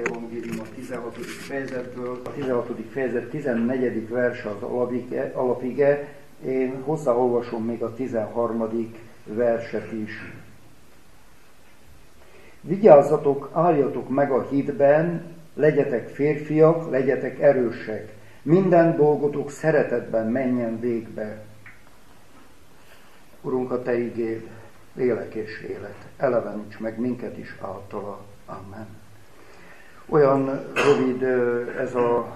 evangélium a 16. fejezetből, a 16. fejezet 14. verse az alapige, én hozzáolvasom még a 13. verset is. Vigyázzatok, álljatok meg a hitben, legyetek férfiak, legyetek erősek, minden dolgotok szeretetben menjen végbe. Urunk, a Te igéd lélek és élet, eleveníts meg minket is általa. Amen. Olyan rövid ez a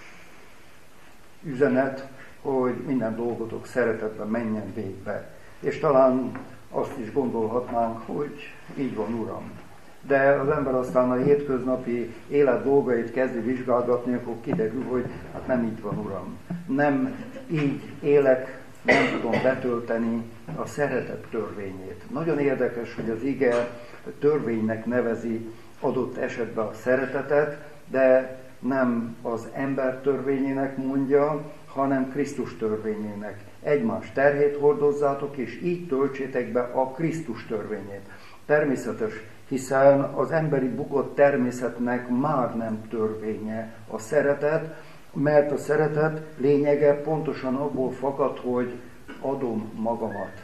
üzenet, hogy minden dolgotok szeretetben menjen végbe. És talán azt is gondolhatnánk, hogy így van, Uram. De az ember aztán a hétköznapi élet dolgait kezdi vizsgálgatni, akkor kiderül, hogy hát nem így van, Uram. Nem így élek, nem tudom betölteni a szeretet törvényét. Nagyon érdekes, hogy az ige törvénynek nevezi adott esetben a szeretetet, de nem az ember törvényének mondja, hanem Krisztus törvényének. Egymás terhét hordozzátok, és így töltsétek be a Krisztus törvényét. Természetes, hiszen az emberi bukott természetnek már nem törvénye a szeretet, mert a szeretet lényege pontosan abból fakad, hogy adom magamat.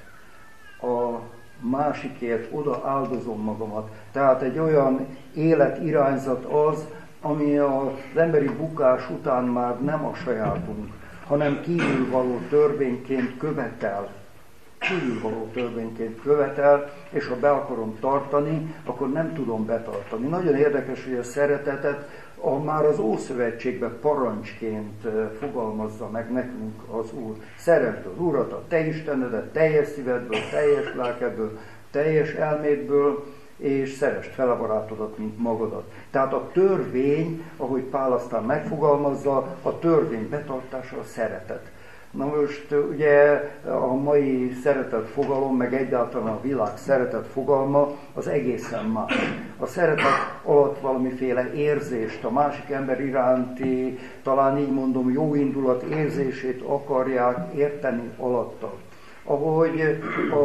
A másikért oda áldozom magamat. Tehát egy olyan életirányzat az, ami az emberi bukás után már nem a sajátunk, hanem kívülvaló törvényként követel. Kívülvaló törvényként követel, és ha be akarom tartani, akkor nem tudom betartani. Nagyon érdekes, hogy a szeretetet már az Ószövetségben parancsként fogalmazza meg nekünk az Úr. Szeresd az Urat, a te Istenedet, teljes szívedből, teljes lelkedből, teljes elmédből, és szeresd fel a barátodat, mint magadat. Tehát a törvény, ahogy Pál aztán megfogalmazza, a törvény betartása a szeretet. Na most ugye a mai szeretet fogalom, meg egyáltalán a világ szeretet fogalma az egészen más. A szeretet alatt valamiféle érzést, a másik ember iránti, talán így mondom, jó indulat érzését akarják érteni alatta. Ahogy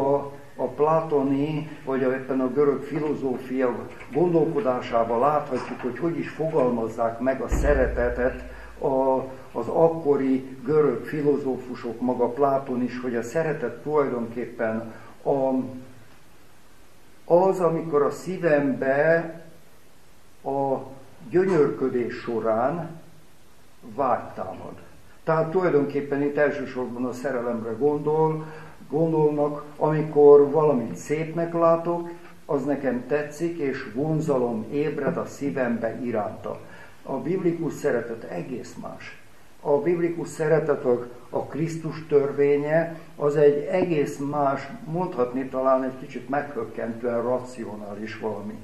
a platoni, vagy éppen a görög filozófia gondolkodásában láthatjuk, hogy is fogalmazzák meg a szeretetet az akkori görög filozófusok, maga Pláton is, hogy a szeretet tulajdonképpen az, amikor a szívembe a gyönyörködés során vágy támad. Tehát tulajdonképpen itt elsősorban a szerelemre gondolnak, amikor valamit szépnek látok, az nekem tetszik, és vonzalom ébred a szívembe iránta. A biblikus szeretet egész más. A biblikus szeretet, a Krisztus törvénye, az egy egész más, mondhatni talán egy kicsit meghökkentően racionális valami.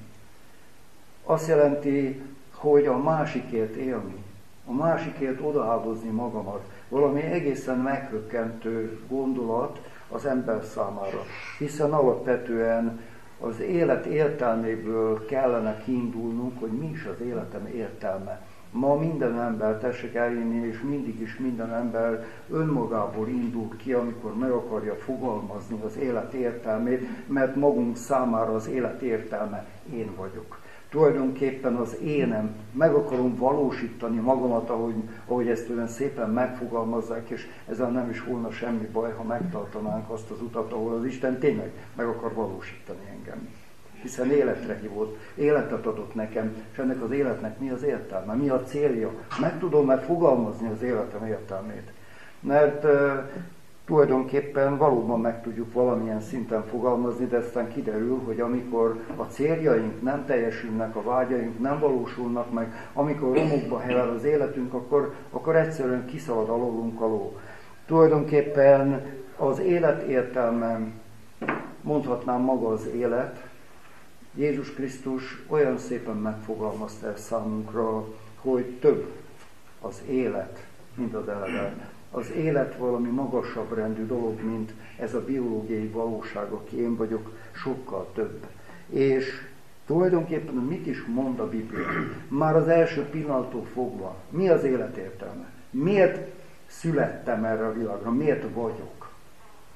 Azt jelenti, hogy a másikért élni, a másikért odaáldozni magamat, valami egészen meghökkentő gondolat az ember számára. Hiszen alapvetően az élet értelméből kellene kiindulnunk, hogy mi is az életem értelme. Ma minden ember, tessék elhinni, és mindig is minden ember önmagából indul ki, amikor meg akarja fogalmazni az élet értelmét, mert magunk számára az élet értelme én vagyok. Tulajdonképpen az énem, meg akarom valósítani magamat, ahogy ezt olyan szépen megfogalmazzák, és ezzel nem is volna semmi baj, ha megtartanánk azt az utat, ahol az Isten tényleg meg akar valósítani engem. Hiszen életre hívott, életet adott nekem, és ennek az életnek mi az értelme, mi a célja. Meg tudom-e fogalmazni az életem értelmét? Mert tulajdonképpen valóban meg tudjuk valamilyen szinten fogalmazni, de aztán kiderül, hogy amikor a céljaink nem teljesülnek, a vágyaink nem valósulnak meg, amikor romokba hever az életünk, akkor egyszerűen kiszalad alólunk a ló. Tulajdonképpen az élet értelme, mondhatnám maga az élet, Jézus Krisztus olyan szépen megfogalmazta ezt számunkra, hogy több az élet, mint az eleve. Az élet valami magasabb rendű dolog, mint ez a biológiai valóság, aki én vagyok, sokkal több. És tulajdonképpen mit is mond a Biblia? Már az első pillanattól fogva, mi az élet értelme? Miért születtem erre a világra? Miért vagyok?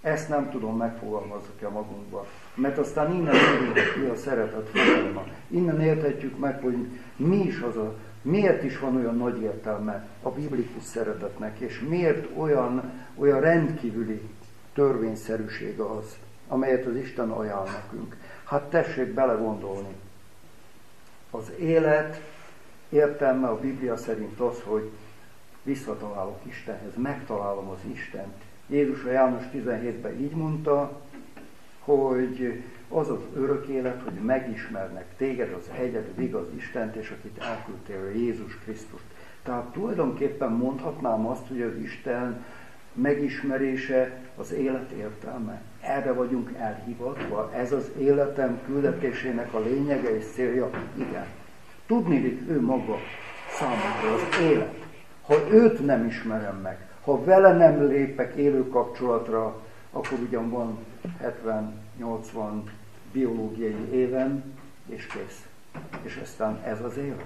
Ezt nem tudom megfogalmazni a magunkba. Mert aztán innen érhetjük mi a szeretet fogalma. Innen érthetjük meg, hogy mi is az miért is van olyan nagy értelme a biblikus szeretetnek, és miért olyan rendkívüli törvényszerűsége az, amelyet az Isten ajánl nekünk. Hát tessék belegondolni. Az élet értelme a Biblia szerint az, hogy visszatalálok Istenhez, megtalálom az Istent. Jézus a János 17-ben így mondta, hogy az az örök élet, hogy megismernek téged, az egyedül igaz Istent, és akit elküldtél, Jézus Krisztust. Tehát tulajdonképpen mondhatnám azt, hogy az Isten megismerése az élet értelme. Erre vagyunk elhivatva, ez az életem küldetésének a lényege és célja. Igen. Tudniillik ő maga számunkra az élet. Ha őt nem ismerem meg, ha vele nem lépek élő kapcsolatra, akkor ugyan van 70-80 biológiai éven, és kész. És aztán ez az élet.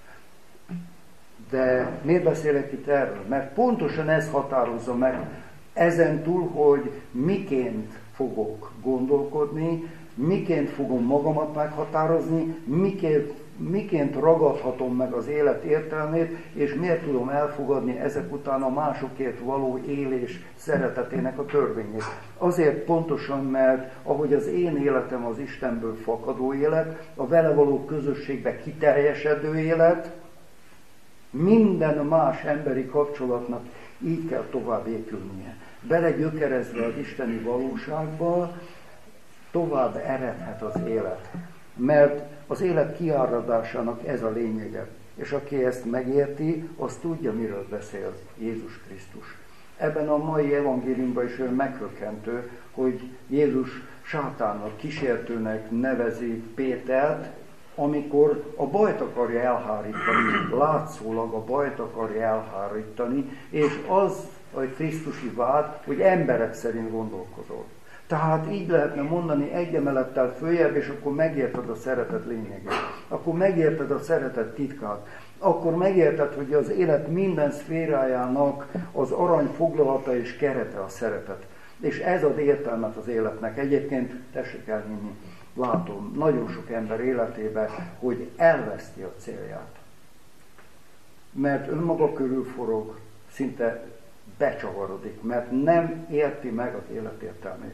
De miért beszélek itt erről? Mert pontosan ez határozza meg ezen túl, hogy miként fogok gondolkodni, miként fogom magamat meghatározni, miként ragadhatom meg az élet értelmét, és miért tudom elfogadni ezek után a másokért való élés szeretetének a törvényét. Azért pontosan, mert ahogy az én életem az Istenből fakadó élet, a vele való közösségbe kiteljesedő élet, minden más emberi kapcsolatnak így kell tovább épülnie. Belegyökerezve az isteni valóságba, tovább eredhet az élet. Mert az élet kiáradásának ez a lényege. És aki ezt megérti, az tudja, miről beszél Jézus Krisztus. Ebben a mai evangéliumban is olyan meghökkentő, hogy Jézus sátánnak, kísértőnek nevezi Pétert, amikor a bajt akarja elhárítani, látszólag a bajt akarja elhárítani, és az a krisztusi vád, hogy emberek szerint gondolkozol. Tehát így lehetne mondani egy emelettel följebb, és akkor megérted a szeretet lényegét. Akkor megérted a szeretet titkát. Akkor megérted, hogy az élet minden szférájának az arany foglalata és kerete a szeretet. És ez ad értelmet az életnek. Egyébként tessék elhinni, látom nagyon sok ember életében, hogy elveszti a célját. Mert önmaga körül forog, szinte becsavarodik, mert nem érti meg az élet értelmét.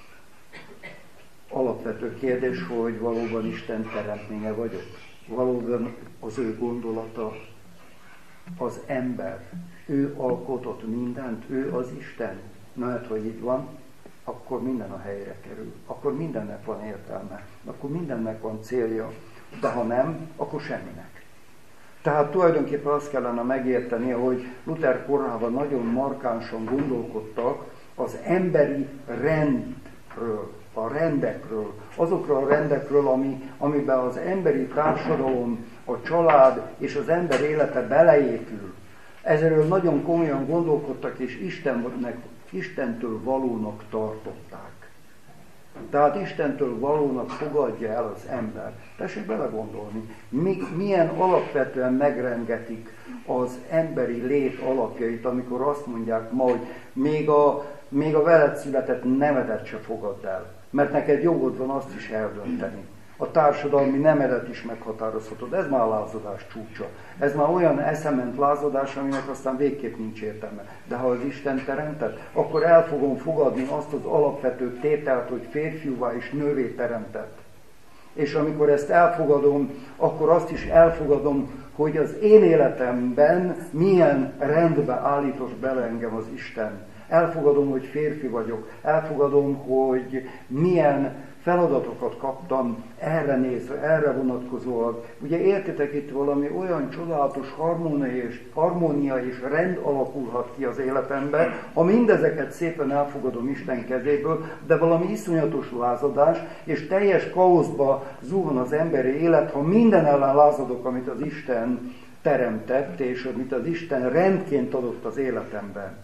Alapvető kérdés, hogy valóban Isten teremtménye vagyok. Valóban az ő gondolata az ember. Ő alkotott mindent, ő az Isten. Na hát, hogy így van, akkor minden a helyre kerül. Akkor mindennek van értelme. Akkor mindennek van célja. De ha nem, akkor semminek. Tehát tulajdonképpen azt kellene megérteni, hogy Luther korában nagyon markánsan gondolkodtak az emberi rendről, a rendekről, azokról a rendekről, amiben az emberi társadalom, a család és az ember élete beleépül. Ezről nagyon komolyan gondolkodtak, és Istentől valónak tartották. Tehát Istentől valónak fogadja el az ember. Tessék belegondolni, milyen alapvetően megrengetik az emberi lét alapjait, amikor azt mondják ma, hogy még a veled született nemedet se fogadd el, mert neked jogod van azt is eldönteni. A társadalmi nemedet is meghatározhatod. Ez már a lázadás csúcsa. Ez már olyan eszement lázadás, aminek aztán végképp nincs értelme. De ha az Isten teremtett, akkor el fogom fogadni azt az alapvető tételt, hogy férfiúvá és nővé teremtett. És amikor ezt elfogadom, akkor azt is elfogadom, hogy az én életemben milyen rendbe állított bele engem az Isten. Elfogadom, hogy férfi vagyok. Elfogadom, hogy milyen feladatokat kaptam erre nézve, erre vonatkozóan. Ugye értitek, itt valami olyan csodálatos harmónia és rend alakulhat ki az életemben, ha mindezeket szépen elfogadom Isten kezéből, de valami iszonyatos lázadás, és teljes káoszba zuhan az emberi élet, ha minden ellen lázadok, amit az Isten teremtett, és amit az Isten rendként adott az életemben.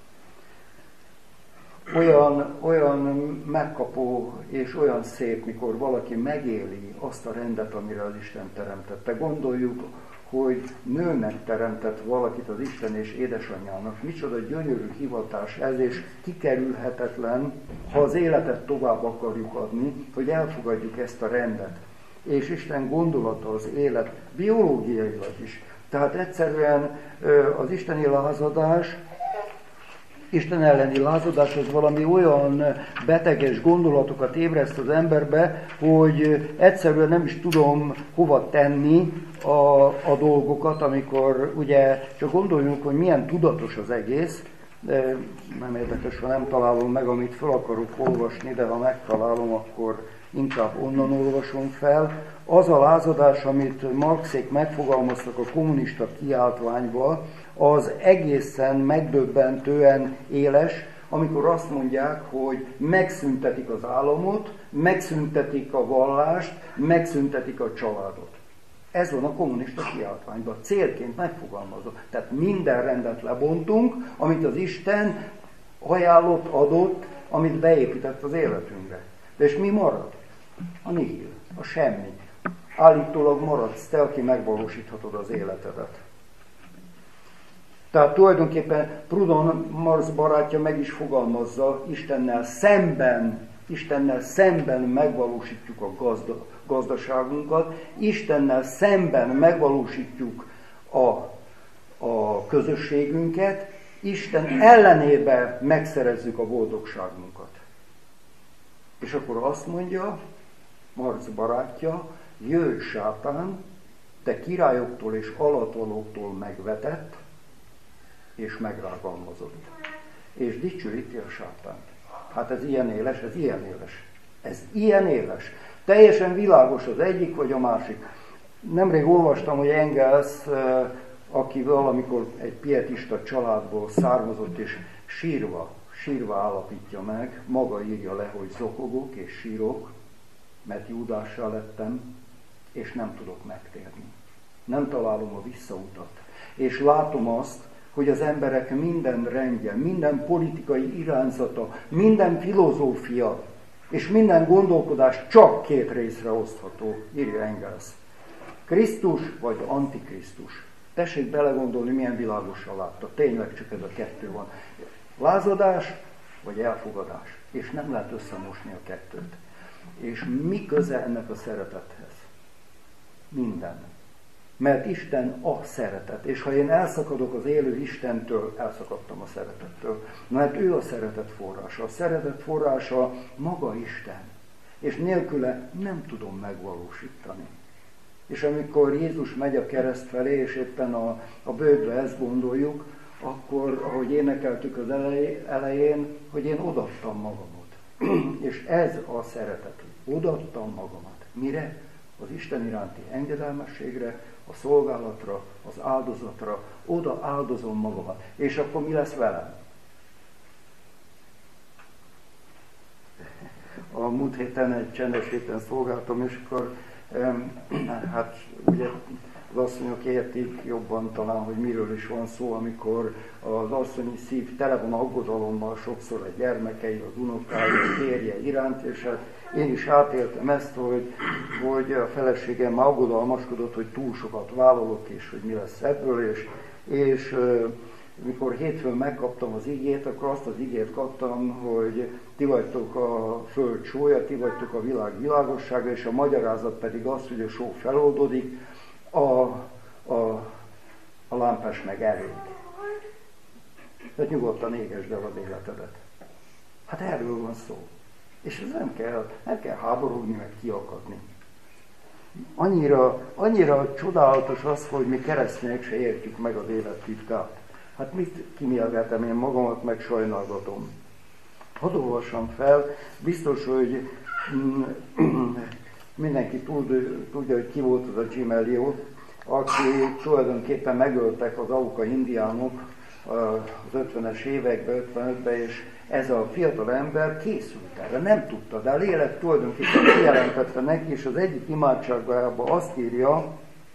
Olyan megkapó és olyan szép, mikor valaki megéli azt a rendet, amire az Isten teremtette. Gondoljuk, hogy nőnek teremtett valakit az Isten és édesanyjának. Micsoda gyönyörű hivatás ez, és kikerülhetetlen, ha az életet tovább akarjuk adni, hogy elfogadjuk ezt a rendet. És Isten gondolata az élet biológiailag is. Tehát egyszerűen az isteni lázadás, Isten elleni lázadás az valami olyan beteges gondolatokat ébreszt az emberbe, hogy egyszerűen nem is tudom hova tenni a dolgokat, amikor ugye csak gondoljunk, hogy milyen tudatos az egész, de nem érdekes, ha nem találom meg, amit fel akarok olvasni, de ha megtalálom, akkor inkább onnan olvasom fel. Az a lázadás, amit Marxék megfogalmaztak a kommunista kiáltványba, az egészen megdöbbentően éles, amikor azt mondják, hogy megszüntetik az államot, megszüntetik a vallást, megszüntetik a családot. Ez van a kommunista kiáltványban, célként megfogalmazva. Tehát minden rendet lebontunk, amit az Isten ajánlott, adott, amit beépített az életünkbe. De és mi marad? A nihil, a semmi. Állítólag maradsz te, aki megvalósíthatod az életedet. Tehát tulajdonképpen Proudhon, Marx barátja meg is fogalmazza, Istennel szemben megvalósítjuk a gazdaságunkat, Istennel szemben megvalósítjuk a közösségünket, Isten ellenében megszerezzük a boldogságunkat. És akkor azt mondja Marx barátja, jöjj sátán, te királyoktól és alattvalóktól megvetett, és megrágalmazott. És dicsőíti a sátánt. Hát ez ilyen éles, ez ilyen éles. Ez ilyen éles. Teljesen világos az egyik vagy a másik. Nemrég olvastam, hogy Engels, aki valamikor egy pietista családból származott, és sírva állapítja meg, maga írja le, hogy zokogok és sírok, mert Júdássá lettem, és nem tudok megtérni. Nem találom a visszautat. És látom azt, hogy az emberek minden rendje, minden politikai irányzata, minden filozófia és minden gondolkodás csak két részre osztható, írja Engels. Krisztus vagy Antikrisztus. Tessék belegondolni, milyen világosan látta. Tényleg csak ez a kettő van. Lázadás vagy elfogadás. És nem lehet összemosni a kettőt. És mi köze ennek a szeretethez? Minden. Mert Isten a szeretet. És ha én elszakadok az élő Istentől, elszakadtam a szeretettől. Mert ő a szeretet forrása. A szeretet forrása maga Isten. És nélküle nem tudom megvalósítani. És amikor Jézus megy a kereszt felé, és éppen a bőgbe ezt gondoljuk, akkor, ahogy énekeltük az elején, hogy én odaadtam magamat. És ez a szeretet. Odaadtam magamat. Mire? Az Isten iránti engedelmességre, a szolgálatra, az áldozatra, oda áldozom magamat. És akkor mi lesz velem? A múlt héten egy csendes héten szolgáltam, és akkor hát ugye az asszonyok értik jobban talán, hogy miről is van szó, amikor az asszonyi szív tele van aggodalommal sokszor a gyermekei, az unokái, a férje iránt, és hát én is átéltem ezt, hogy a feleségem aggodalmaskodott, hogy túl sokat vállalok, és hogy mi lesz ebből, és mikor hétfőn megkaptam az igét, akkor azt az igét kaptam, hogy ti vagytok a föld sója, ti vagytok a világ világossága, és a magyarázat pedig az, hogy a só feloldódik, a lámpás meg elég. Tehát nyugodtan égesd el az életedet. Hát erről van szó. És ez nem kell háborogni, meg kiakadni. Annyira csodálatos az, hogy mi keresztények se értjük meg az élet titkát. Hát mit kimélgetem én magamat, meg sajnálgatom. Hadd olvassam fel, biztos, hogy mindenki tudja, hogy ki volt az a Jim Elliot, aki tulajdonképpen megöltek az Auca indiánok az 50-es években, 55-ben, és ez a fiatal ember készült erre, nem tudta, de a lélek tulajdonképpen kijelentette neki, és az egyik imádságban azt írja,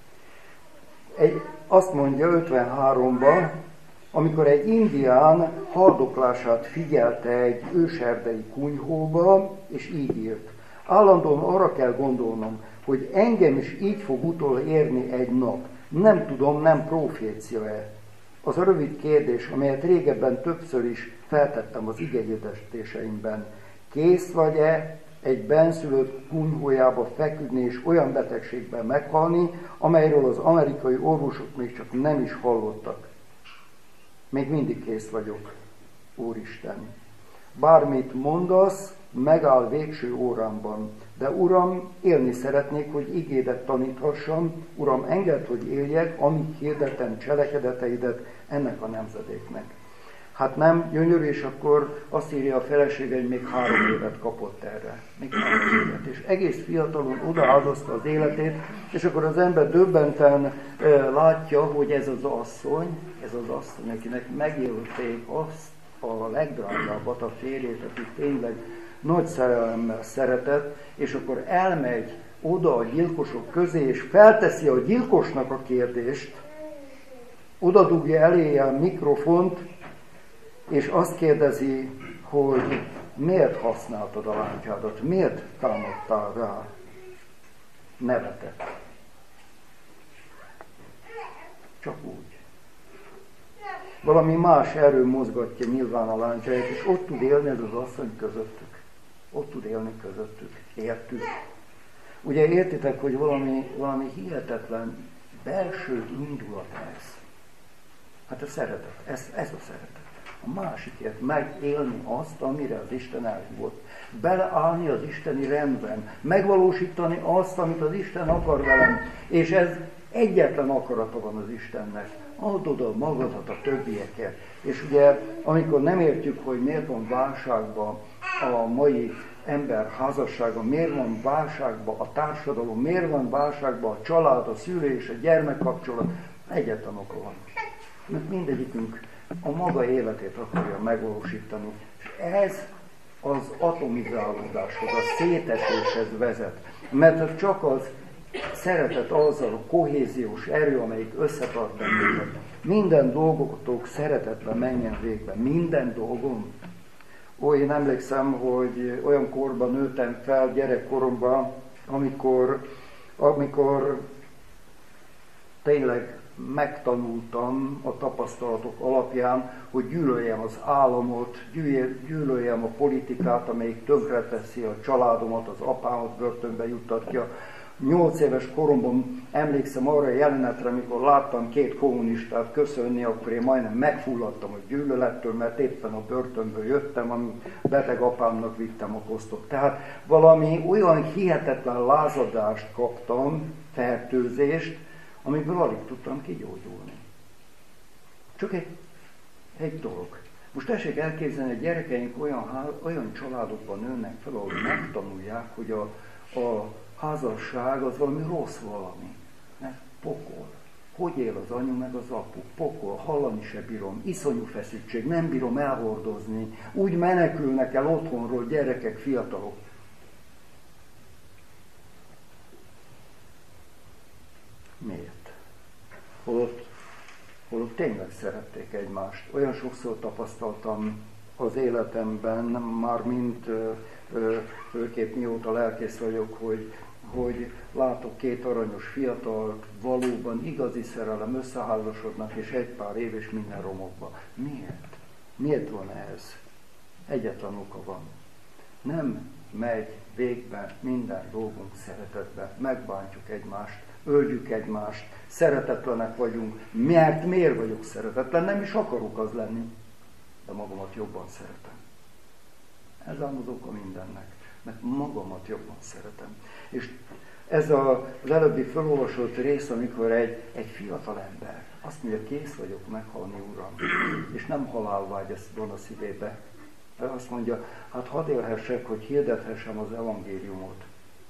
azt mondja 53-ban, amikor egy indián haldoklását figyelte egy őserdei kunyhóba, és így írt. Állandóan arra kell gondolnom, hogy engem is így fog utol érni egy nap. Nem tudom, nem profécia-e. Az a rövid kérdés, amelyet régebben többször is feltettem az igehirdetéseimben. Kész vagy-e egy benszülött kunyhójába feküdni és olyan betegségben meghalni, amelyről az amerikai orvosok még csak nem is hallottak? Még mindig kész vagyok, Úristen. Bármit mondasz, megáll végső órámban. De Uram, élni szeretnék, hogy igédet taníthassam. Uram, engedd, hogy éljek, amíg hirdetem cselekedeteidet ennek a nemzedéknek. Hát nem, gyönyörű, és akkor azt írja a felesége, hogy még 3 évet kapott erre. Még 3 évet. És egész fiatalon odaáldozta az életét, és akkor az ember döbbenten látja, hogy ez az asszony, akinek megélték azt a legdrágábbat, a férjét, akit tényleg nagy szerelemmel szeretett, és akkor elmegy oda a gyilkosok közé, és felteszi a gyilkosnak a kérdést, oda dugja eléje a mikrofont, és azt kérdezi, hogy miért használtad a lánykádat, miért támadtál rá? Nevetett. Csak úgy. Valami más erő mozgatja nyilván a lánykáját, és ott tud élni ez az asszony közöttük. Ott tud élni közöttük. Értük. Ugye értitek, hogy valami hihetetlen belső indulat ez. Hát a szeretet. Ez a szeretet. A másikért megélni azt, amire az Isten elhívott. Beleállni az isteni rendben. Megvalósítani azt, amit az Isten akar velem. És ez egyetlen akarata van az Istennek. Add oda magadat a többiekért. És ugye, amikor nem értjük, hogy miért van válságban a mai ember házassága, miért van válságban a társadalom, miért van válságban a család, a szülő és a gyermek kapcsolat, egyetlen oka van. Mert mindegyikünk a maga életét akarja megvalósítani. És ez az atomizálódáshoz, a széteséshez vezet. Mert csak az szeretet azzal a kohéziós erő, amelyik összetart bennünket. Minden dolgotok szeretetben menjen végbe. Minden dolgom. Én emlékszem, hogy olyan korban nőttem fel, gyerekkoromban, amikor tényleg megtanultam a tapasztalatok alapján, hogy gyűlöljem az államot, gyűlöljem a politikát, amelyik tönkreteszi a családomat, az apámat börtönbe juttatja. 8 éves koromban emlékszem arra a jelenetre, amikor láttam 2 kommunistát köszönni, akkor én majdnem megfulladtam a gyűlölettől, mert éppen a börtönből jöttem, ami beteg apámnak vittem a kosztot. Tehát valami olyan hihetetlen lázadást kaptam, fertőzést, amiből alig tudtam kigyógyulni. Csak egy dolog. Most tessék elképzelni, hogy gyerekeink olyan családokban nőnek fel, ahol megtanulják, hogy a házasság az valami rossz valami. Pokol. Hogy él az anyu meg az apu? Pokol, hallani se bírom, iszonyú feszültség, nem bírom elhordozni. Úgy menekülnek el otthonról gyerekek, fiatalok. Miért? Holott tényleg szerették egymást. Olyan sokszor tapasztaltam az életemben, már mint főképp mióta lelkész vagyok, hogy látok 2 aranyos fiatalt, valóban igazi szerelem, összeházasodnak, és egy pár év és minden romokba. Miért? Miért van ez? Egyetlen oka van. Nem megy végbe minden dolgunk szeretetbe, megbántjuk egymást, öljük egymást, szeretetlenek vagyunk. Miért vagyok szeretetlen? Nem is akarok az lenni, de magamat jobban szeretem. Ez ám az oka mindennek, mert magamat jobban szeretem. És ez az előbbi felolvasott rész, amikor egy fiatal ember azt mondja, kész vagyok meghalni, Uram, és nem halálvágy ezt van a szívébe. De azt mondja, hát hadd élhessek, hogy hirdethessem az evangéliumot.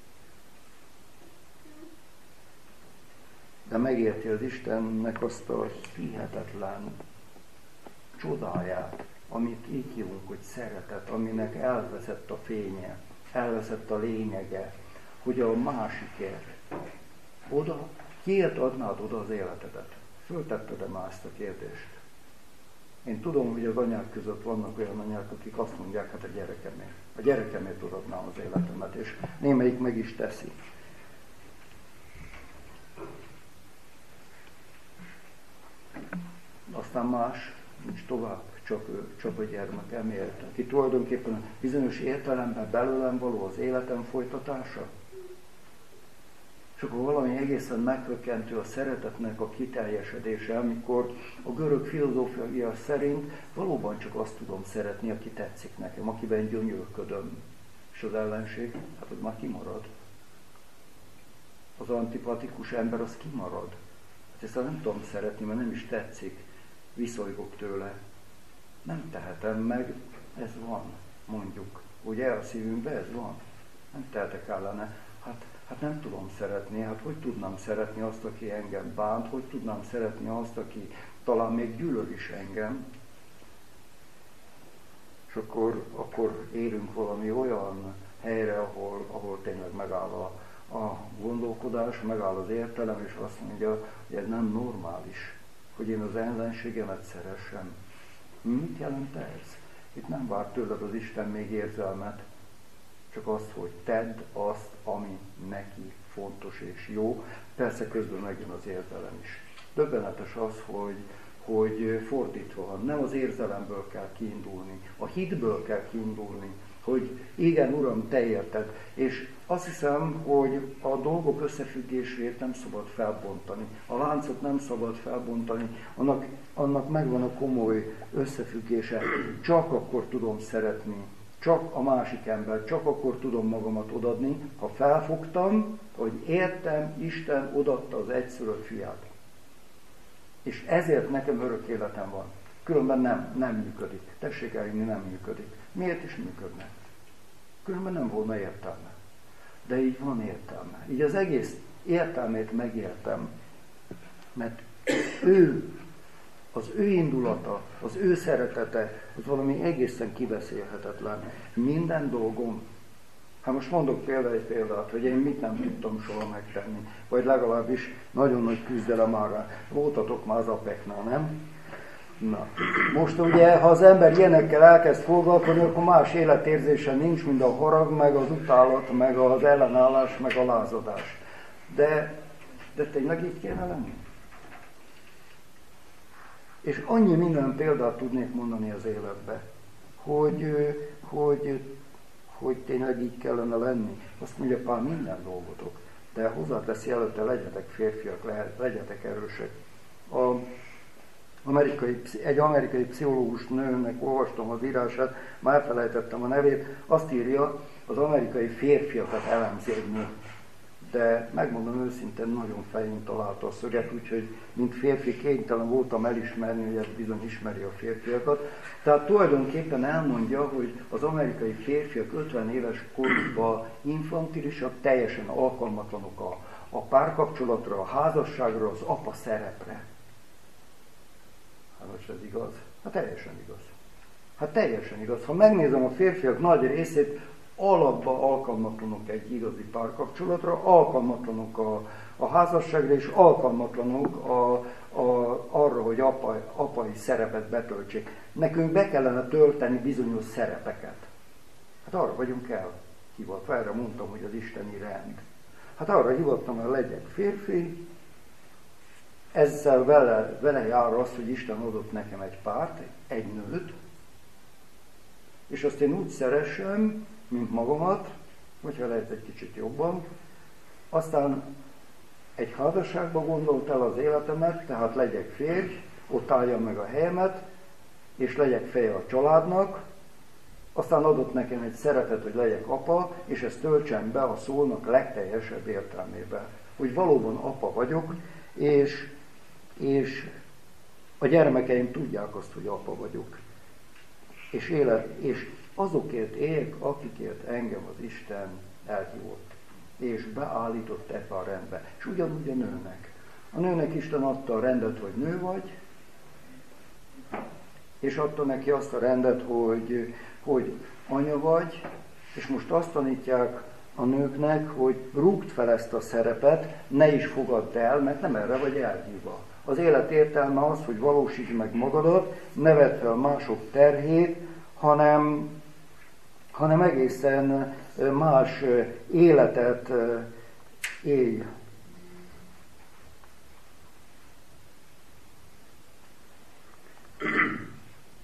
De megérti az Istennek azt a hihetetlen csodáját, amit így hívunk, hogy szeretet, aminek elveszett a fénye, elveszett a lényege, hogy a másikért oda, kiért adnád oda az életedet? Föltetted-e már ezt a kérdést? Én tudom, hogy az anyák között vannak olyan anyák, akik azt mondják, hát a gyerekemért odaadnám az életemet, és némelyik meg is teszi. aztán más, nincs tovább, csak a gyermekem élt, aki tulajdonképpen bizonyos értelemben belőlem való az életem folytatása. És akkor valami egészen meghökkentő a szeretetnek a kiteljesedése, amikor a görög filozófia szerint valóban csak azt tudom szeretni, aki tetszik nekem, akiben gyönyörködöm. És az ellenség, hát az már kimarad. Az antipatikus ember az kimarad. Hát ezt nem tudom szeretni, mert nem is tetszik. Viszolygok tőle. Nem tehetem meg, ez van, mondjuk. Ugye a szívünkben ez van? Nem tehetek ellene. Hát nem tudom szeretni, hát hogy tudnám szeretni azt, aki engem bánt, hogy tudnám szeretni azt, aki talán még gyűlöl is engem. És akkor érünk valami olyan helyre, ahol tényleg megáll a gondolkodás, megáll az értelem, és azt mondja, hogy ez nem normális, hogy én az ellenségemet szeressem. Mit jelent ez? Itt nem vár tőled az Isten még érzelmet, csak azt, hogy tedd azt, ami neki fontos és jó. Persze közben megjön az érzelem is. Döbbenetes az, hogy fordítva van. Nem az érzelemből kell kiindulni, a hitből kell kiindulni, hogy igen, Uram, Te érted. És azt hiszem, hogy a dolgok összefüggését nem szabad felbontani. A láncot nem szabad felbontani, annak megvan a komoly összefüggése. Csak akkor tudom szeretni, csak a másik ember, csak akkor tudom magamat odaadni, ha felfogtam, hogy értem, Isten odaadta az egyszülött fiát. És ezért nekem örök életem van. Különben nem működik. Tessék elhinni, nem működik. Miért is működne? Különben nem volna értelme. De így van értelme. Így az egész értelmét megértem, mert az ő indulata, az ő szeretete, az valami egészen kibeszélhetetlen. Minden dolgom. Hát most mondok egy példát, hogy én mit nem tudtam soha megtenni, vagy legalábbis nagyon nagy küzdelem arra. Voltatok már az APEC-nál, nem? Na, most ugye, ha az ember ilyenekkel elkezd foglalkozni, akkor más életérzése nincs, mint a harag, meg az utálat, meg az ellenállás, meg a lázadás. De tényleg így kéne lenni? És annyi minden példát tudnék mondani az életbe, hogy tényleg így kellene lenni. Azt mondja, Pál, minden dolgotok, de hozzáteszi előtte, legyetek férfiak, legyetek erősek. Egy amerikai pszichológus nőnek olvastam az írását, már elfelejtettem a nevét, azt írja, az amerikai férfiakat elemzi egy nő. De megmondom őszintén, nagyon fején találta a szöget, úgyhogy mint férfi kénytelen voltam elismerni, hogy ez bizony ismeri a férfiakat. Tehát tulajdonképpen elmondja, hogy az amerikai férfiak 50 éves korukban infantilisak, teljesen alkalmatlanok a párkapcsolatra, a házasságra, az apa szerepre. Hát most ez igaz? Hát teljesen igaz. Hát teljesen igaz. Ha megnézem a férfiak nagy részét, alapban alkalmatlanok egy igazi párkapcsolatra, alkalmatlanok a házasságra, és alkalmatlanok arra, hogy apai szerepet betöltsék. Nekünk be kellene tölteni bizonyos szerepeket. Hát arra vagyunk elhivatva, erre mondtam, hogy az isteni rend. Hát arra hivattam, hogy legyek férfi, ezzel vele jár az, hogy Isten adott nekem egy párt, egy nőt, és azt én úgy szeressem, mint magamat, hogyha lehet egy kicsit jobban. Aztán egy házasságba gondolt el az életemet, tehát legyek férj, ott álljam meg a helyemet, és legyek feje a családnak. Aztán adott nekem egy szeretet, hogy legyek apa, és ezt töltsem be a szónak legteljesebb értelmébe. Hogy valóban apa vagyok, és a gyermekeim tudják azt, hogy apa vagyok. És azokért éljek, akikért engem az Isten elhívott, és beállított ebbe a rendbe. És ugyanúgy a nőnek. A nőnek Isten adta a rendet, hogy nő vagy, és adta neki azt a rendet, hogy anya vagy, és most azt tanítják a nőknek, hogy rúgd fel ezt a szerepet, ne is fogadd el, mert nem erre vagy elhívva. Az élet értelme az, hogy valósítsd meg magadat, ne vedd fel mások terhét, hanem egészen más életet élj.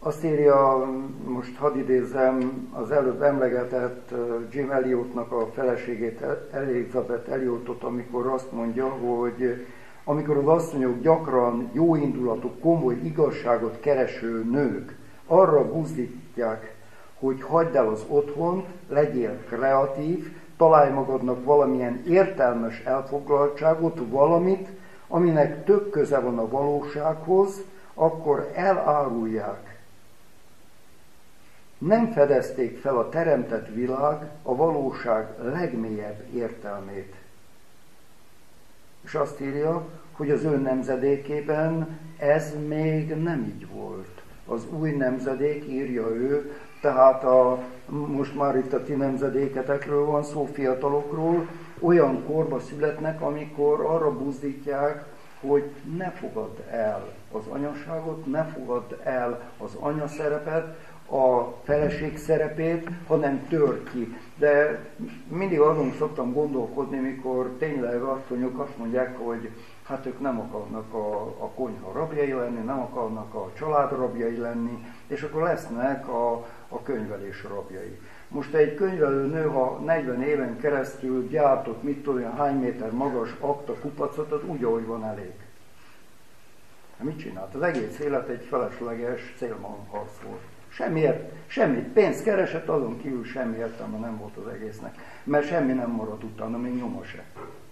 Azt írja, most hadd idézzem, az előbb emlegetett Jim Elliotnak a feleségét, Elizabeth Elliotot, amikor azt mondja, hogy amikor az asszonyok gyakran jóindulatú, komoly igazságot kereső nők arra buzdítják, hogy hagyd el az otthont, legyél kreatív, találj magadnak valamilyen értelmes elfoglaltságot, valamit, aminek több köze van a valósághoz, akkor elárulják. Nem fedezték fel a teremtett világ a valóság legmélyebb értelmét. És azt írja, hogy az ő nemzedékében ez még nem így volt. Az új nemzedék, írja ő, tehát most már itt a ti nemzedéketekről van szó, fiatalokról, olyan korba születnek, amikor arra buzdítják, hogy ne fogadd el az anyaságot, ne fogadd el az anyaszerepet, a feleség szerepét, hanem tör ki. De mindig azon szoktam gondolkodni, mikor tényleg asszonyok azt mondják, hogy hát ők nem akarnak a konyha rabjai lenni, nem akarnak a család rabjai lenni, és akkor lesznek a könyvelés rabjai. Most egy könyvelő nő, ha 40 éven keresztül gyártott, mit tudom, hány méter magas akta kupacot, az úgy, ahogy van elég. Mit csinált? Az egész élet egy felesleges célmalomharc volt. Semmi pénzt keresett, azon kívül semmi értelme nem volt az egésznek, mert semmi nem maradt utána, még nyoma se.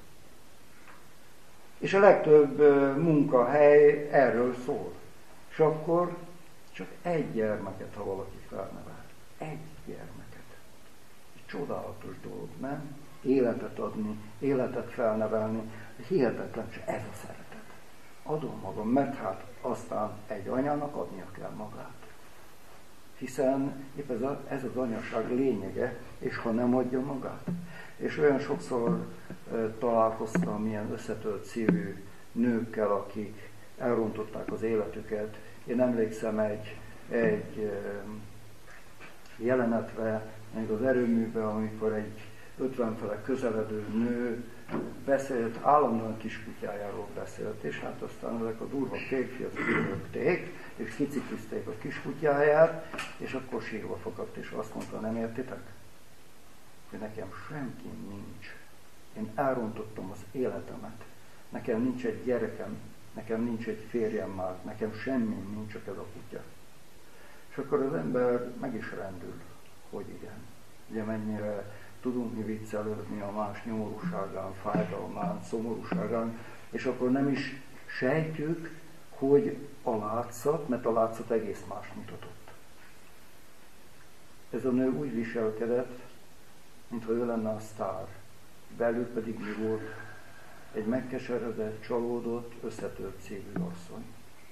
És a legtöbb munkahely erről szól. És akkor csak egy gyermeket, ha valaki felnevel. Egy gyermeket. Egy csodálatos dolog, nem? Életet adni, életet felnevelni. Hihetetlen, csak ez a szeretet. Adom magam, mert hát aztán egy anyának adnia kell magát. Hiszen épp ez az anyaság lényege, és ha nem adja magát. És olyan sokszor találkoztam ilyen összetölt szívű nőkkel, akik elrontották az életüket. Én emlékszem egy jelenetre, még az erőműben, amikor egy 50 fele közeledő nő beszélt, állandóan kiskutyájáról beszélt, és hát aztán ezek a durva férfiak kirögték, és kicipizték a kiskutyáját, és akkor sírva fogadt, és azt mondta, nem értitek? Hogy nekem senki nincs. Én elrontottam az életemet. Nekem nincs egy gyerekem, nekem nincs egy férjem már, nekem semmi nincs, csak ez a kutya. És akkor az ember meg is rendül, hogy igen. Ugye mennyire tudunk mi viccelődni a más nyomorúságán, fájdalmán, szomorúságán, és akkor nem is sejtjük, hogy a látszat, mert a látszat egész más mutatott. Ez a nő úgy viselkedett, mintha ő lenne a sztár. Belül pedig mi volt? Egy megkeseredett, csalódott, összetört szívű asszony.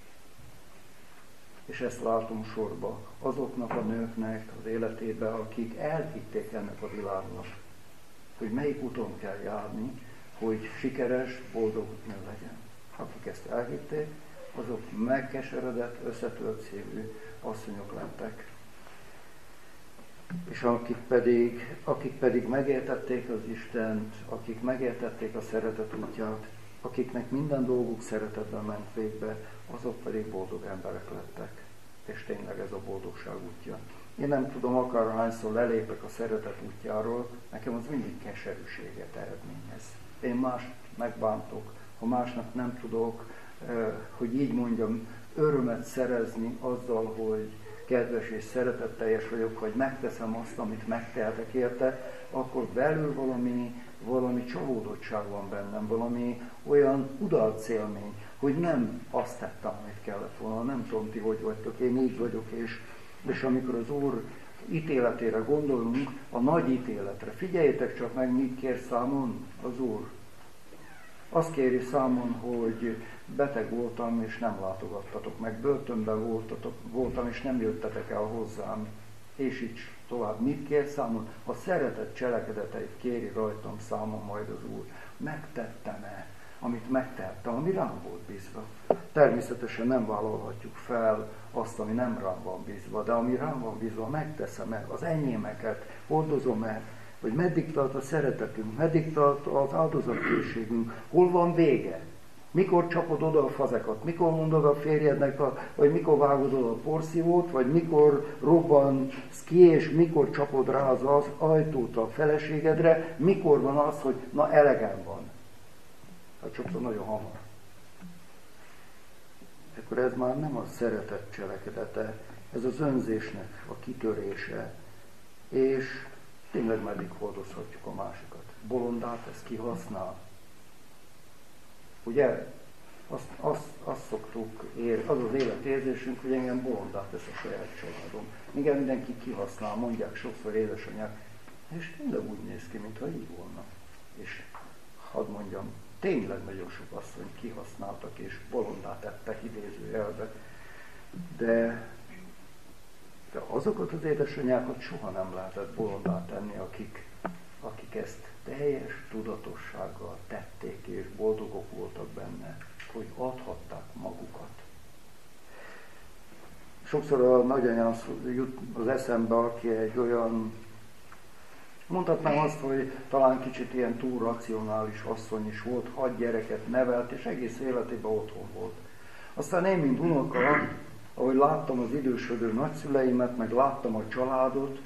És ezt látom sorba azoknak a nőknek az életében, akik elhitték ennek a világnak, hogy melyik úton kell járni, hogy sikeres, boldog nő legyen. Akik ezt elhitték, azok megkeseredett, összetört szívű asszonyok lettek. És akik pedig megértették az Istent, akik megértették a szeretet útját, akiknek minden dolguk szeretetben ment végbe, azok pedig boldog emberek lettek. És tényleg ez a boldogság útja. Én nem tudom, akárhányszor lelépek a szeretet útjáról, nekem az mindig keserűséget eredményez. Én mást megbántok, ha másnak nem tudok, hogy így mondjam, örömet szerezni azzal, hogy kedves és szeretetteljes vagyok, hogy megteszem azt, amit megtehetek érte, akkor belül valami csalódottság van bennem, valami olyan kudarcélmény, hogy nem azt tettem, amit kellett volna, nem tudom, ti hogy vagytok, én így vagyok, és amikor az Úr ítéletére gondolunk, a nagy ítéletre, figyeljétek csak meg, mit kér számon az Úr. Azt kéri számon, hogy beteg voltam, és nem látogattatok meg, börtönben voltam, és nem jöttetek el hozzám, és így tovább. Mit kér számon? A szeretet cselekedeteit kéri rajtam számon majd az Úr. Megtettem-e, amit megtettem, ami rám volt bízva? Természetesen nem vállalhatjuk fel azt, ami nem rám van bízva, de ami rám van bízva, megteszem-e, az enyémeket hordozom-e, hogy meddig tart a szeretetünk, meddig tart az áldozatkészségünk, hol van vége, Mikor csapod oda a fazekat, mikor mondod a férjednek, vagy mikor vágod oda a porszívót, vagy mikor robbansz ki, és mikor csapod rá az ajtót a feleségedre, mikor van az, hogy na elegem van. Hát sokszor nagyon hamar. Akkor ez már nem a szeretet cselekedete, ez az önzésnek a kitörése, és tényleg meddig hordozhatjuk a másikat. Bolondát ezt kihasznál. Ugye? Azt szoktuk az az életérzésünk, hogy engem bolondát tesz a saját családom. Igen, mindenki kihasznál, mondják sokszor édesanyák, és tényleg úgy néz ki, mintha így volna. És hadd mondjam, tényleg nagyon sok asszonyt kihasználtak, és bolondát tettek idézőjelbe. De azokat az édesanyákat soha nem lehetett bolondát tenni, akik ezt teljes tudatossággal tették, és boldogok voltak benne, hogy adhatták magukat. Sokszor a nagyanyám jut az eszembe, aki egy olyan, mondhatnám azt, hogy talán kicsit ilyen túl racionális asszony is volt, 6 gyereket nevelt, és egész életében otthon volt. Aztán én, mint unoka, ahogy láttam az idősödő nagyszüleimet, meg láttam a családot,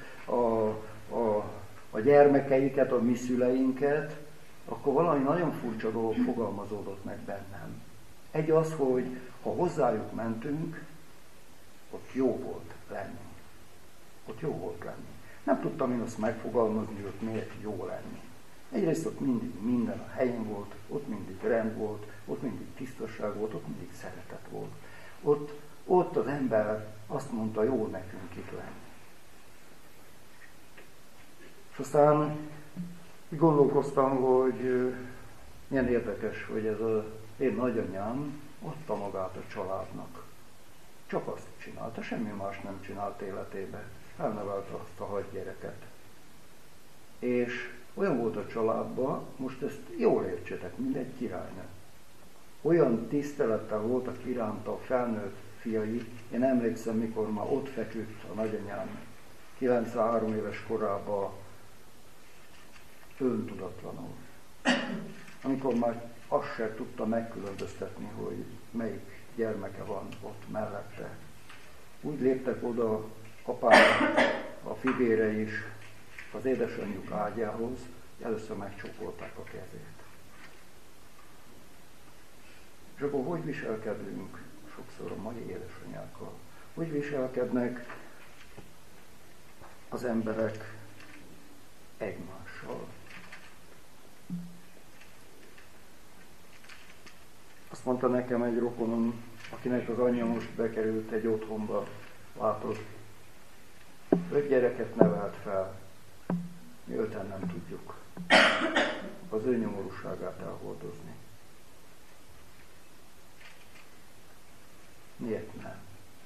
a gyermekeiket, a mi szüleinket, akkor valami nagyon furcsa dolog fogalmazódott meg bennem. Egy az, hogy ha hozzájuk mentünk, ott jó volt lenni. Ott jó volt lenni. Nem tudtam én azt megfogalmazni, hogy ott miért jó lenni. Egyrészt ott mindig minden a helyén volt, ott mindig rend volt, ott mindig tisztaság volt, ott mindig szeretet volt. Ott az ember azt mondta, jó nekünk itt lenni. És aztán gondolkoztam, hogy milyen érdekes, hogy ez az én nagyanyám adta magát a családnak. Csak azt csinálta, semmi más nem csinált életébe. Elnevelte azt a 6 gyereket. És olyan volt a családban, most ezt jól értsétek, mint egy királynő. Olyan tisztelettel voltak iránta a felnőtt fiai. Én emlékszem, mikor már ott feküdt a nagyanyám 93 éves korában öntudatlanul. Amikor már azt sem tudta megkülönböztetni, hogy melyik gyermeke van ott mellette. Úgy léptek oda apára, a fivére is, az édesanyjuk ágyához, először megcsókolták a kezét. És akkor hogy viselkedünk sokszor a mai édesanyákkal? Hogy viselkednek az emberek egymással? Azt mondta nekem egy rokonom, akinek az anyja most bekerült egy otthonba, látod, 5 gyereket nevelt fel, mi 5-en nem tudjuk az ő nyomorúságát elhordozni. Miért nem?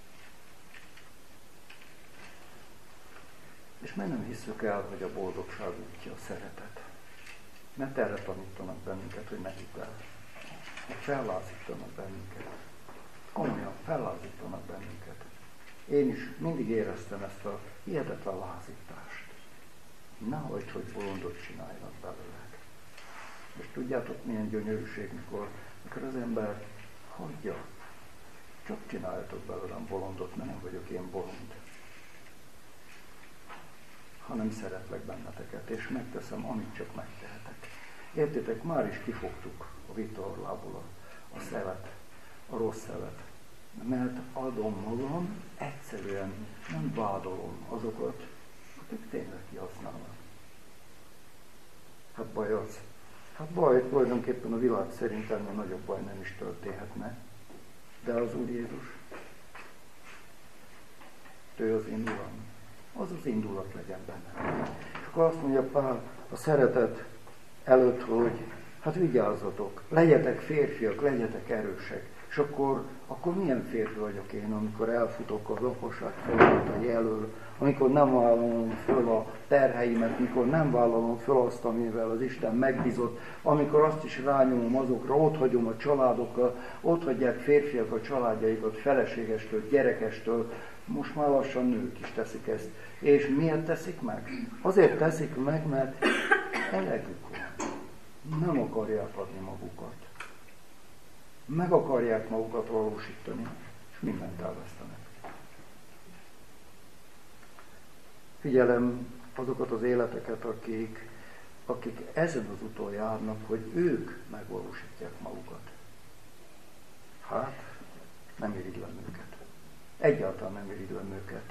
És miért nem hisszük el, hogy a boldogság útja a szeretet? Mert erre tanítanak bennünket, hogy ne hidd el. Mert fellázítanak bennünket. Komolyan fellázítanak bennünket. Én is mindig éreztem ezt a hihetetlen lázítást. Nehogy, hogy bolondot csináljanak belőled. És tudjátok, milyen gyönyörűség, mikor az ember hagyja. Csak csináljatok belőlem bolondot, mert nem vagyok én bolond. Hanem szeretlek benneteket, és megteszem, amit csak megtehetek. Értitek, már is kifogtuk a vitorlából a szelet, a rossz szelet. Mert adom magam, egyszerűen nem vádolom azokat, akik tényleg kihasználnak. Hát baj az. Hát baj, tulajdonképpen a világ szerint ennél nagyobb baj nem is történhetne. De az Úr Jézus, ő az én Uram. Az az indulat legyen benne. És akkor azt mondja Pál a szeretet előtt, hogy hát vigyázzatok, legyetek férfiak, legyetek erősek. És akkor milyen férfi vagyok én, amikor elfutok az apaság feladatai elől, amikor nem vállalom föl a terheimet, mikor nem vállalom föl azt, amivel az Isten megbízott, amikor azt is rányomom azokra, ott hagyom a családokkal, ott hagyják férfiak a családjaikat, feleségestől, gyerekestől, most már lassan nők is teszik ezt. És miért teszik meg? Azért teszik meg, mert elegük van. Nem akarják adni magukat. meg akarják magukat valósítani, és mindent elvesztenek. Figyelem azokat az életeket, akik ezen az úton járnak, hogy ők megvalósítják magukat. Hát, nem irigylem őket. Egyáltalán nem irigylem őket.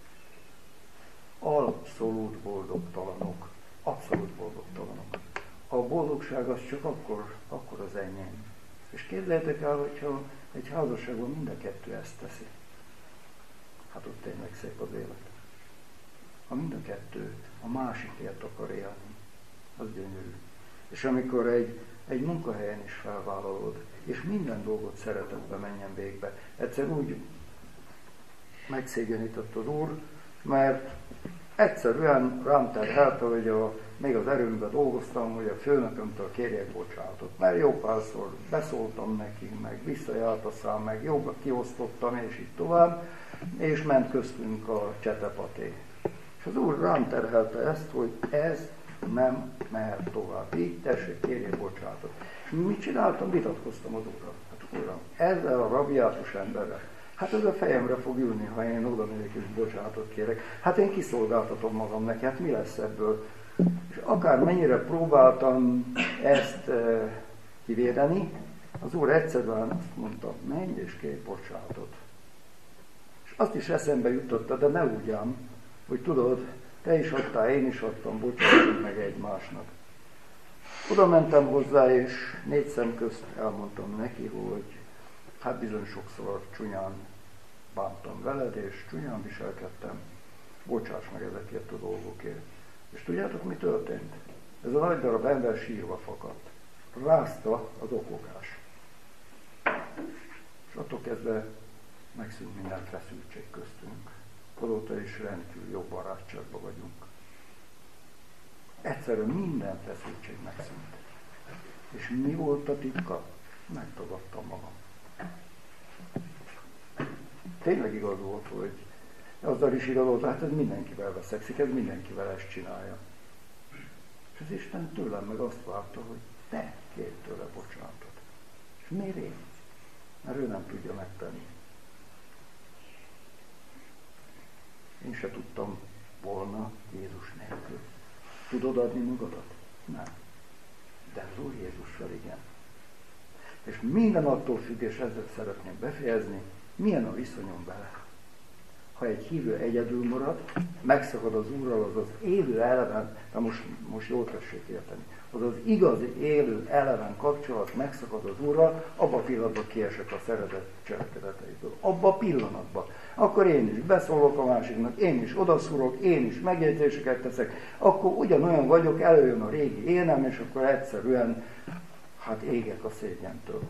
Abszolút boldogtalanok. Abszolút boldogtalanok. A boldogság az csak akkor az enyém. És képzeljétek el, hogyha egy házasságban mind a kettő ezt teszi. Hát ott tényleg szép az élet. Ha mind a kettő a másikért akar élni, az gyönyörű. És amikor egy munkahelyen is felvállalod, és minden dolgot szeretetbe menjen végbe. Egyszer úgy megszégyenített az Úr, mert egyszerűen rám terhelte, hogy még az erőmben dolgoztam, hogy a főnökömtől kérjek bocsánatot. Mert jó párszor beszóltam neki, meg visszajárt a szám, meg jobban kiosztottam, és így tovább, és ment köztünk a csetepaté. És az Úr rám terhelte ezt, hogy ez nem mehet tovább. Így tessék, kérjék bocsánatot. És mit csináltam? Vitatkoztam az Úrral. Hát Uram, ezzel a rabiátus emberrel. Hát ez a fejemre fog ülni, ha én oda megyek és bocsánatot kérek. Hát én kiszolgáltatom magam neki, hát mi lesz ebből? És akár mennyire próbáltam ezt kivédeni, az Úr egyszerűen azt mondta, menj és kérj bocsánatot. És azt is eszembe jutotta, de ne úgy ám, hogy tudod, te is adtál, én is adtam, bocsánatot meg egymásnak. Oda mentem hozzá, és 4 szem közt elmondtam neki, hogy hát bizony sokszor csúnyán bántam veled, és csúnyán viselkedtem, bocsáss meg ezekért a dolgokért. És tudjátok, mi történt? Ez a nagy darab ember sírva fakadt. Rázta az okogás. És attól kezdve megszűnt minden feszültség köztünk. Azóta is rendkívül jó barátságban vagyunk. Egyszerűen minden feszültség megszűnt. És mi volt a titka? Megtagadtam magam. Tényleg igaz volt, hogy azzal is igaz volt, hát ez mindenkivel veszekszik, ez mindenkivel ezt csinálja. És az Isten tőlem meg azt várta, hogy te kérj tőle bocsánatot. És miért én? Mert ő nem tudja megtenni. Én se tudtam volna Jézus nélkül. Tudod adni magadat? Nem. De az Úr Jézussal igen. És minden attól függ, és ezzel szeretném befejezni, milyen a viszonyom vele. Ha egy hívő egyedül marad, megszakad az Úrral, az az élő eleven, de most jól tessék érteni, az az igazi élő eleven kapcsolat megszakad az Úrral, abba a pillanatban kiesek a szeretet cselekedeteitől. Abba a pillanatban. Akkor én is beszólok a másiknak, én is odaszúrok, én is megjegyzéseket teszek, akkor ugyanolyan vagyok, előjön a régi énem, és akkor egyszerűen hát égek a szégyentől.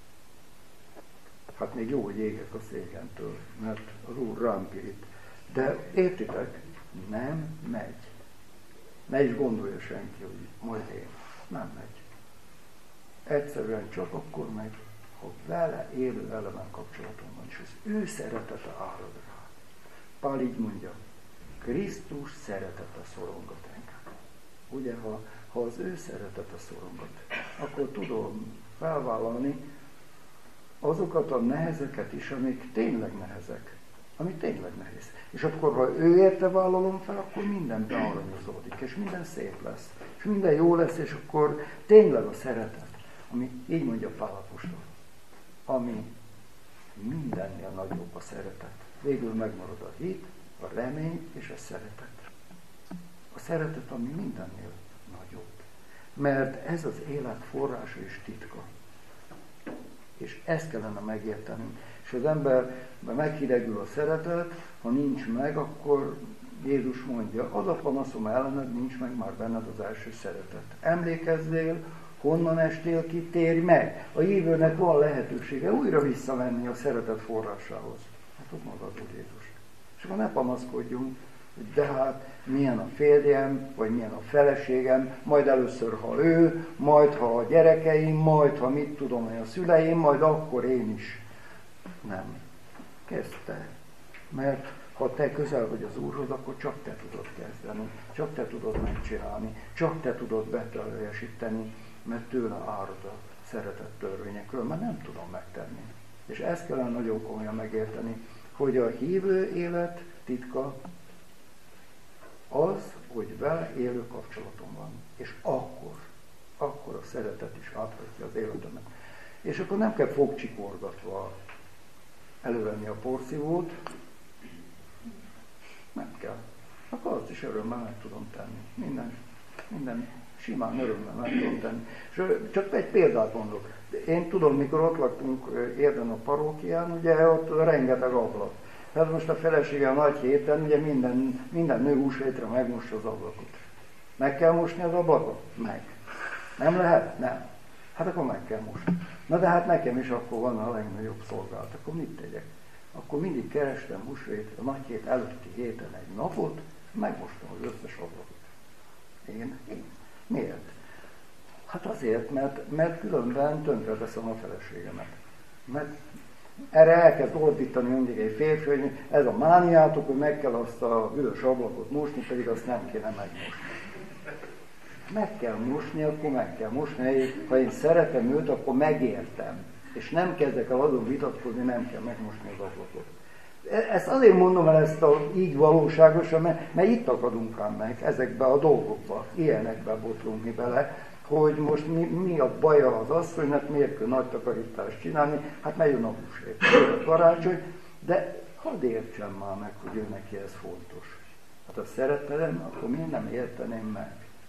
Hát még jó, hogy égek a szégyentől, mert az Úr rám pirít. De értitek, nem megy. Ne is gondolja senki, hogy majd én. Nem megy. Egyszerűen csak akkor megy, ha vele élő eleven kapcsolatom van, és az ő szeretete árad rá. Pál így mondja, Krisztus szeretete szorongat engem. Ugye, ha az ő szeretete szorongat, akkor tudom felvállalni azokat a nehezeket is, amik tényleg nehezek, ami tényleg nehéz. És akkor, ha ő érte vállalom fel, akkor minden bearanyozódik, és minden szép lesz, és minden jó lesz, és akkor tényleg a szeretet, ami így mondja Pál apostol, ami mindennél nagyobb a szeretet. Végül megmarad a hit, a remény és a szeretet. A szeretet, ami mindennél nagyobb. Mert ez az élet forrása és titka. És ezt kellene megérteni. És az emberben meghidegül a szeretet, ha nincs meg, akkor Jézus mondja, az a panaszom ellened, nincs meg már benned az első szeretet. Emlékezzél, honnan estél ki, térj meg. A hívőnek van lehetősége újra visszamenni a szeretet forrásához. Hát ott maga az Úr Jézus. És akkor ne panaszkodjunk, hogy de hát milyen a férjem, vagy milyen a feleségem, majd először, ha ő, majd ha a gyerekeim, majd ha mit tudom, hogy a szüleim, majd akkor én is. Nem. Kezd te. Mert ha te közel vagy az Úrhoz, akkor csak te tudod kezdeni, csak te tudod megcsinálni, csak te tudod beteljesíteni, mert tőle árad a szeretett törvényekről, mert nem tudom megtenni. És ezt kellene nagyon komolyan megérteni, hogy a hívő élet titka az, hogy vele élő kapcsolatom van. És akkor a szeretet is áthatja az életemet. És akkor nem kell fogcsikorgatva elővenni a porszívót, nem kell. Akkor azt is örömmel meg tudom tenni. Minden simán örömmel meg tudom tenni. És csak egy példát mondok. Én tudom, mikor ott laktunk Érden a parókián, ugye ott rengeteg ablak. Tehát most a feleségem nagy héten, ugye minden nő húsvétre megmossa az ablakot. Meg kell mosni az ablakot? Meg. Nem lehet? Nem. Hát akkor meg kell mosni. Na de hát nekem is akkor van a legnagyobb szolgálat. Akkor mit tegyek? Akkor mindig kerestem húsvét, a nagy hét előtti héten egy napot, megmostam az összes ablakot. Én. Miért? Hát azért, mert különben tönkreteszem a feleségemet. Mert erre elkezd ordítani mindig egy férfi, hogy ez a mániátok, hogy meg kell azt a üres ablakot mosni, pedig azt nem kéne megmosni. Meg kell mosni, akkor meg kell mosni. Ha én szeretem őt, akkor megértem. És nem kezdek el azon vitatkozni, nem kell megmosni az ablakot. Ezt azért mondom el ezt így valóságosan, mert itt akadunk ám meg ezekbe a dolgokba, ilyenekbe botlunk mi bele, hogy most mi a baja az asszonynak, miért kell nagy takarítást csinálni, hát mert jön a húsvét, jön a karácsony, de hadd értsem már meg, hogy ő neki ez fontos. Hát ha szeretem, akkor miért nem érteném meg?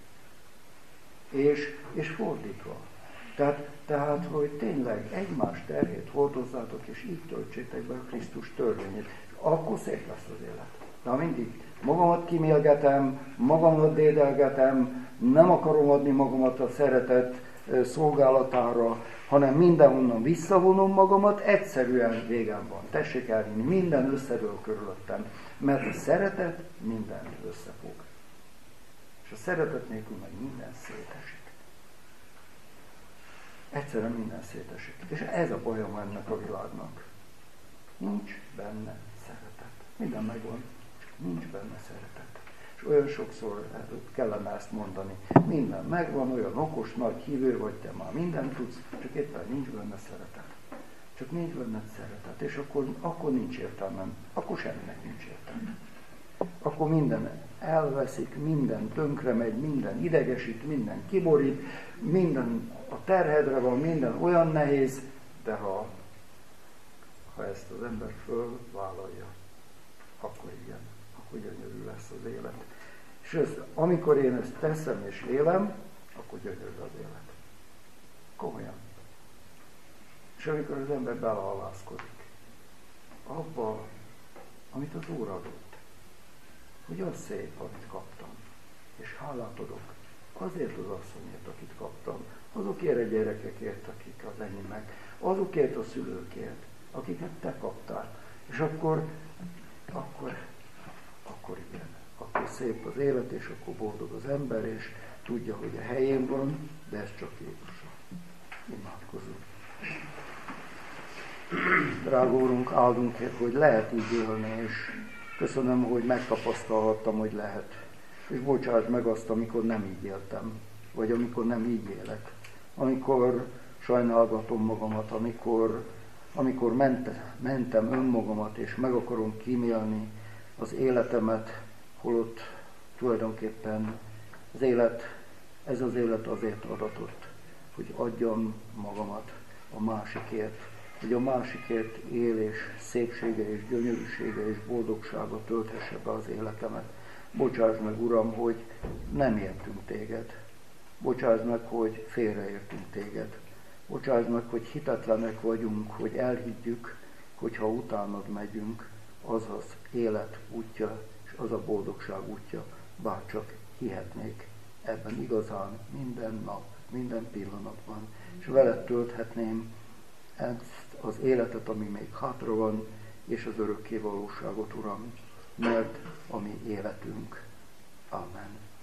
És fordítva. Tehát, hogy tényleg egymás terhét hordozzátok, és így töltsétek be a Krisztus törvényét. Akkor szép lesz az élet. Na mindig magamat kimélgetem, magamat dédelgetem, nem akarom adni magamat a szeretet szolgálatára, hanem mindenhonnan visszavonom magamat, egyszerűen végem van. Tessék elhinni, minden összedől körülöttem, mert a szeretet mindent összefog. És a szeretet nélkül meg minden szétesik. Egyszerűen minden szétesik. És ez a bajom ennek a világnak. Nincs benne szeretet. Minden megvan, csak nincs benne szeretet. És olyan sokszor kellene ezt mondani. Minden megvan, olyan okos, nagy hívő vagy, te már mindent tudsz, csak éppen nincs benne szeretet. Csak nincs benne szeretet. És akkor nincs értelmem. Akkor semminek nincs értelme. Akkor minden elveszik, minden tönkre megy, minden idegesít, minden kiborít, minden a terhedre van, minden olyan nehéz, de ha ezt az ember fölvállalja, akkor igen, akkor gyönyörű lesz az élet. És amikor én ezt teszem és élem, akkor gyönyörű az élet. Komolyan. És amikor az ember belehalázkodik abba, amit az Úr adott, hogy az szép, amit kaptam, és hálát adok azért az asszonyért, akit kaptam, azokért a gyerekekért, akik az enyémek, azokért a szülőkért, akiket te kaptál. És akkor igen, akkor szép az élet, és akkor boldog az ember, és tudja, hogy a helyén van, de ez csak Jézusra. Imádkozunk. Drága Úrunk, áldunk, hogy lehet így élni, és köszönöm, hogy megtapasztalhattam, hogy lehet. És bocsáss meg azt, amikor nem így éltem, vagy amikor nem így élek. Amikor sajnálgatom magamat, amikor mentem önmagamat, és meg akarom kímélni az életemet, holott tulajdonképpen ez az élet azért adatott, hogy adjam magamat a másikért, hogy a másikért élés szépsége és gyönyörűsége és boldogsága tölthesse be az életemet. Bocsáss meg, Uram, hogy nem értünk téged. Bocsáss meg, hogy félreértünk téged. Bocsáss meg, hogy hitetlenek vagyunk, hogy elhiggyük, hogy ha utánad megyünk, az az élet útja, és az a boldogság útja, bárcsak hihetnék ebben igazán minden nap, minden pillanatban, és veled tölthetném ezt az életet, ami még hátra van, és az örökké valóságot, Uram, mert a mi életünk. Amen.